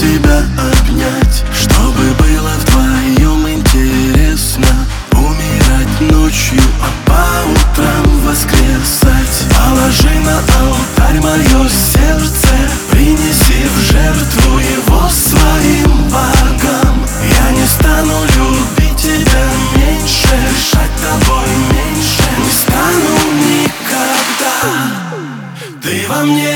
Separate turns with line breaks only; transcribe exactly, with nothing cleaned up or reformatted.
тебя обнять, чтобы было вдвоем интересно. Умирать ночью, а по утрам воскресать. Положи на алтарь мое сердце, принеси в жертву его своим богам. Я не стану любить тебя меньше, дышать тобой меньше не стану никогда. Ты во мне